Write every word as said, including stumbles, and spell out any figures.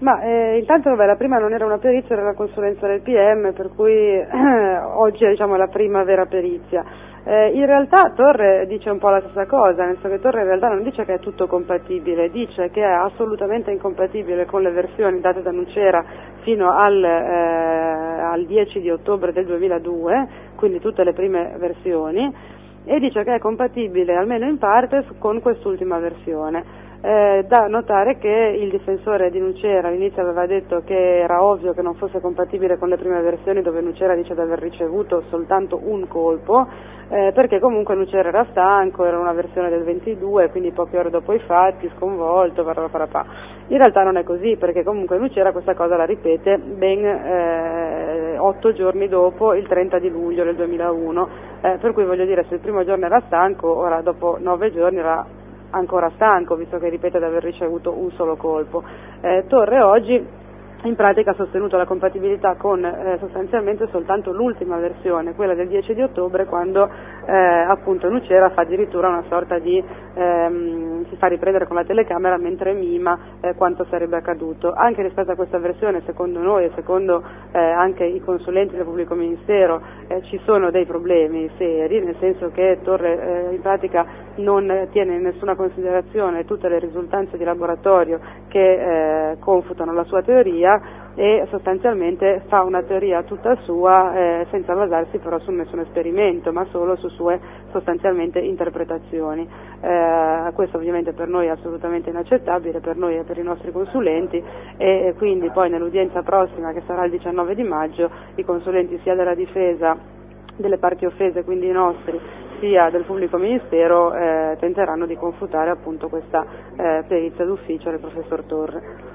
Ma eh, intanto vabbè, la prima non era una perizia, era la consulenza del P M, per cui eh, oggi è diciamo la prima vera perizia. Eh, in realtà Torre dice un po' la stessa cosa, nel senso che Torre in realtà non dice che è tutto compatibile, dice che è assolutamente incompatibile con le versioni date da Nucera fino al, eh, al dieci di ottobre del duemiladue, quindi tutte le prime versioni, e dice che è compatibile almeno in parte con quest'ultima versione. Eh, da notare che il difensore di Nucera all'inizio aveva detto che era ovvio che non fosse compatibile con le prime versioni, dove Nucera dice di aver ricevuto soltanto un colpo, eh, perché comunque Nucera era stanco, era una versione del ventidue, quindi poche ore dopo i fatti, sconvolto, parapapà. In realtà non è così, perché comunque Nucera questa cosa la ripete ben eh, otto giorni dopo, il trenta di luglio del duemilauno, eh, per cui voglio dire, se il primo giorno era stanco, ora dopo nove giorni era ancora stanco, visto che ripete di aver ricevuto un solo colpo. Eh, Torre oggi in pratica ha sostenuto la compatibilità con eh, sostanzialmente soltanto l'ultima versione, quella del dieci di ottobre, quando eh, appunto Nucera fa addirittura una sorta di ehm, si fa riprendere con la telecamera mentre mima eh, quanto sarebbe accaduto. Anche rispetto a questa versione, secondo noi e secondo eh, anche i consulenti del pubblico ministero, eh, ci sono dei problemi seri, nel senso che Torre eh, in pratica non tiene in nessuna considerazione tutte le risultanze di laboratorio che eh, confutano la sua teoria, e sostanzialmente fa una teoria tutta sua eh, senza basarsi però su nessun esperimento, ma solo su sue sostanzialmente interpretazioni. Eh, questo ovviamente per noi è assolutamente inaccettabile, per noi e per i nostri consulenti, e, e quindi poi nell'udienza prossima, che sarà il diciannove di maggio, i consulenti sia della difesa delle parti offese, quindi i nostri, sia del pubblico ministero, eh, tenteranno di confutare appunto questa eh, perizia d'ufficio del professor Torre.